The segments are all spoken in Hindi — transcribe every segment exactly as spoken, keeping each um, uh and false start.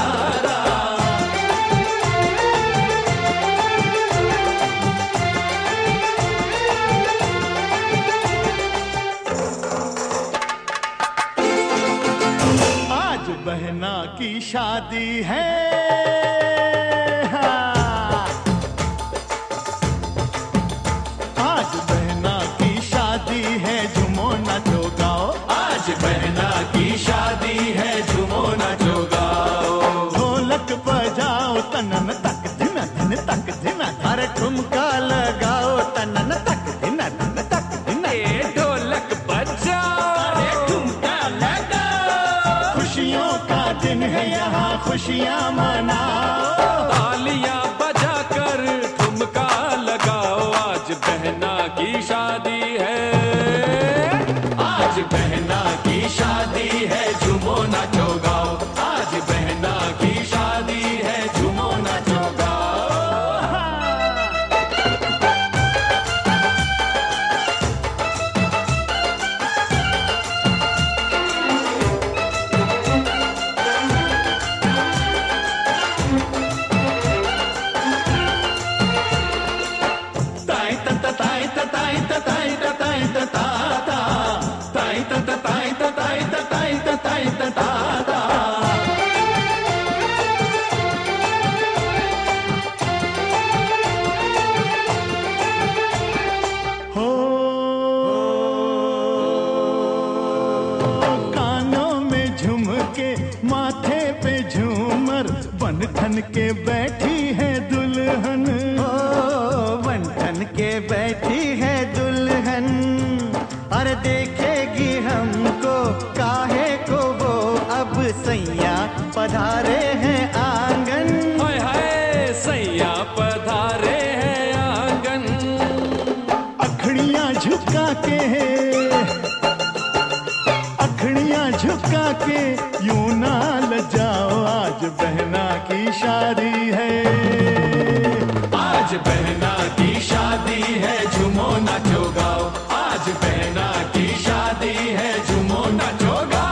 तारा। आज बहना की शादी है, हाँ। आज बहना की शादी है, झूमो नाचो गाओ। आज बहना की शादी है, झूमो नाचो गाओ। ढोलक बजाओ तनन तक दिन दिन तक दिन, अरे ठुमका लगाओ तनन तक दिन दिन तक दिन। ए ढोलक बजाओ, अरे ठुमका लगाओ। खुशियों का दिन है यहाँ, खुशियाँ मनाओ। तालियां बजाकर ठुमका लगाओ, आज बहना की शादी है। आज बहना की शादी है, झूमो नाचो गाओ। आज बहना की शादी है, झूमो नाचो गाओ। ताई ता ताई ता ताई ता ताई ता ताई ता ता ता। ताई ता ता ताई ता ताई ता ताई ता ताई ता ता ता। हो कानों में झुमके, माथे पे झूमर, बन ठन के बैठी है दुल्हन। ओ बन ठन के बैठी है दुल्हन, अरे देखेगी हमको काहे को वो, अब सैया पधारे हैं आंगन। हाय हाय सैया पधारे हैं आंगन। अखड़ियाँ झुका के, अखड़ियाँ झुका के यूं ना लजाओ। आज बहना की शादी है, आज बहना की शादी है, झूमो नाचो गाओ। आज बहना की शादी है, झूमो नाचो गाओ।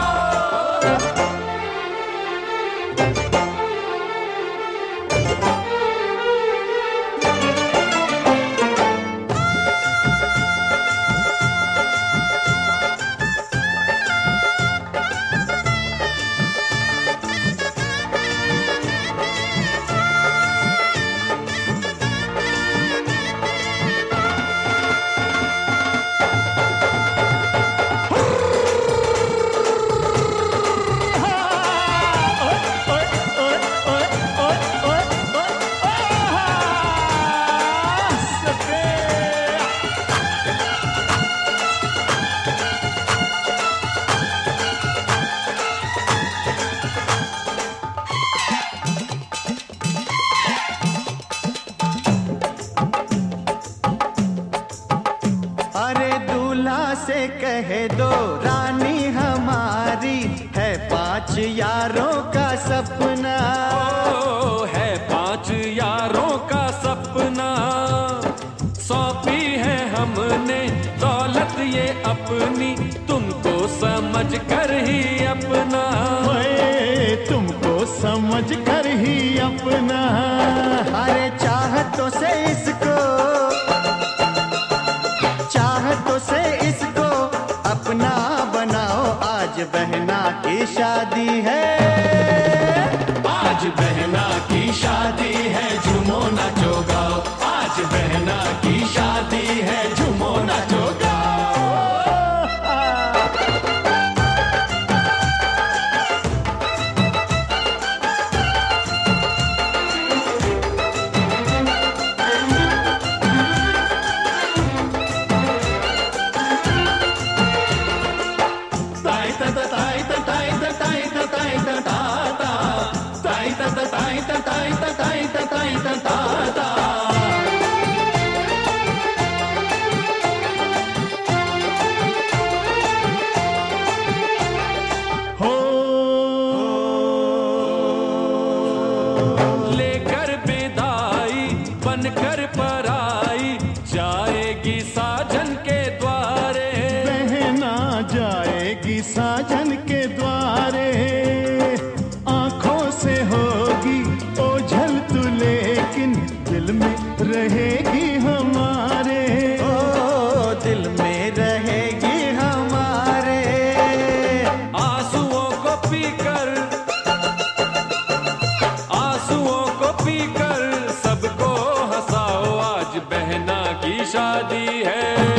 अरे दूल्हा से कह दो रानी हमारी है पांच यारों का सपना। ओ है पांच यारों का सपना, सौंपी है हमने दौलत ये अपनी, तुमको समझ कर ही अपना। ओए तुमको समझ कर ही अपना। अरे चाहतों से इसको, चाहतों से इसको अपना बनाओ। आज बहना की शादी है, आज बहना की शादी है, झूमो नाचो गाओ। आज बहना की शादी है, झूमो नाचो गाओ। ताई ता ता ताई ता ताई ता ताई ता ताई ता ता ता। ताई ता ता ताई ता ताई ता ताई ता ताई ता ता ता। हो लेकर विदाई बनकर पराई, जाएगी साजन के द्वारे। बहना जाएगी साजन के द्वारे, आंखों से हो रहेगी हमारे, ओ दिल में रहेगी हमारे। आंसुओं को पीकर, आंसुओं को पीकर सबको हंसाओ, आज बहना की शादी है।